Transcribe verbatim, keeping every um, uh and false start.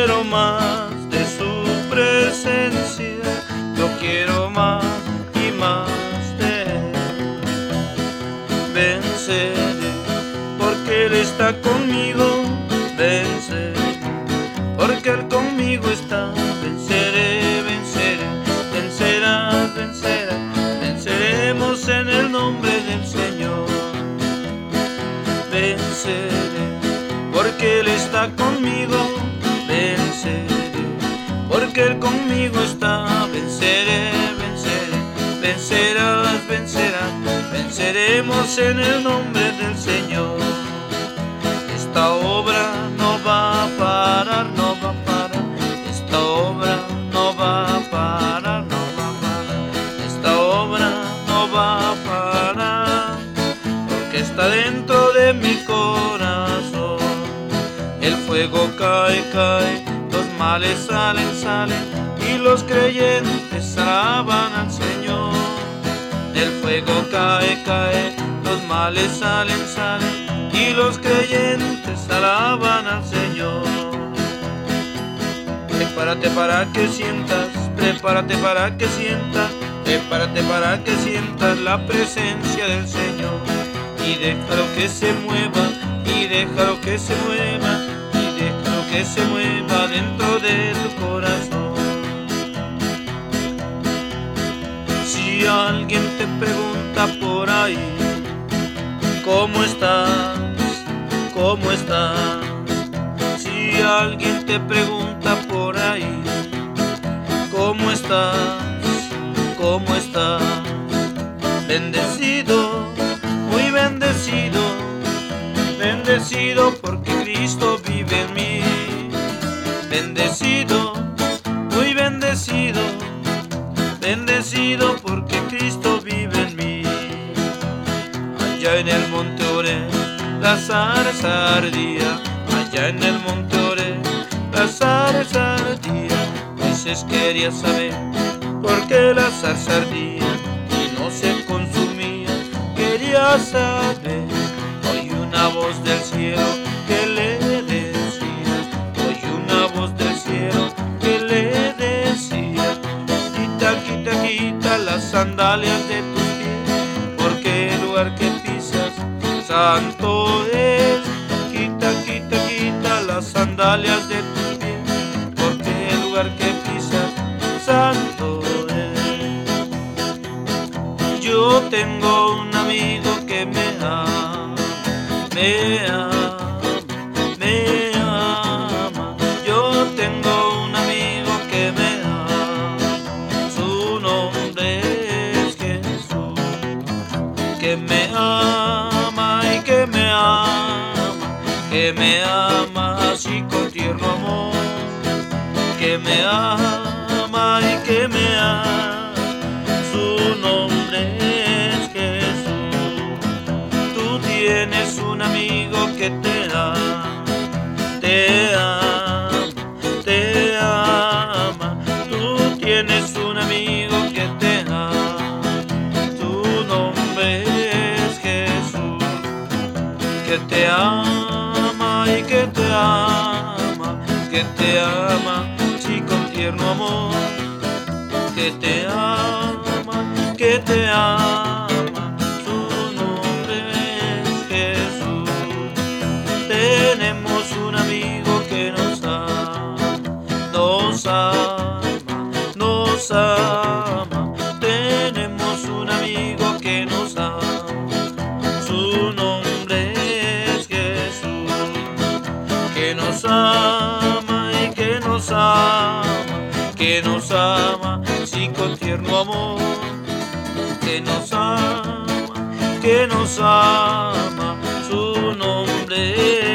quiero más de su presencia, yo quiero más y más de Él. Venceré porque Él está conmigo, venceré porque Él conmigo está. Venceré, venceré, vencerás, vencerás, venceremos en el nombre del Señor. Venceré porque Él está conmigo, venceré porque Él conmigo está. Venceré, venceré, vencerás, vencerás, venceremos en el nombre del Señor. Esta obra no va a parar, no va a parar. Esta obra no va a parar, no va a parar. Esta obra no va a parar, porque está dentro de mi corazón. El fuego cae, cae, los males salen, salen, y los creyentes alaban al Señor. El fuego cae, cae, los males salen, salen, y los creyentes alaban al Señor. Prepárate para que sientas, prepárate para que sientas, prepárate para que sientas la presencia del Señor. Y déjalo que se mueva, y déjalo que se mueva, y déjalo que se mueva dentro de tu corazón. Si alguien te pregunta por ahí, ¿cómo estás? ¿Cómo estás? Si alguien te pregunta por ahí, ¿cómo estás? ¿Cómo estás? Bendecido, muy bendecido, bendecido porque Cristo vive en mí. Bendecido, muy bendecido, bendecido porque Cristo vive en mí. Allá en el monte Oré la zarza ardía, allá en el monte Oré la zarza ardía. Moisés quería saber por qué la zarza ardía y no se consumía, quería saber. Oí una voz del cielo que le decía, oí una voz del cielo que le decía: quita, quita, quita las sandalias de tus pies, porque el lugar que pisas santo es. Quita, quita, quita las sandalias de tus pies, porque el lugar que pisas santo es. Yo tengo un amigo que me ama, me ama, me ama. Yo tengo un amigo que me ama, su nombre es Jesús, que me ama y que me ama, que me ama así con tierno amor, que me ama y que me ama, su nombre es Jesús. Tú tienes un amigo que te ama, te ama, te ama. Tú tienes un amigo que te ama, su nombre es Jesús, que te ama y que te ama, que te ama, sí, con tierno amor, que te ama, que te ama, su nombre es Jesús. Tenemos un amigo que nos ama, nos ama, nos ama. Tenemos un amigo que nos ama, su nombre es Jesús, que nos ama y que nos ama, que nos ama, sí, con tierno amor, que nos ama, que nos ama, su nombre es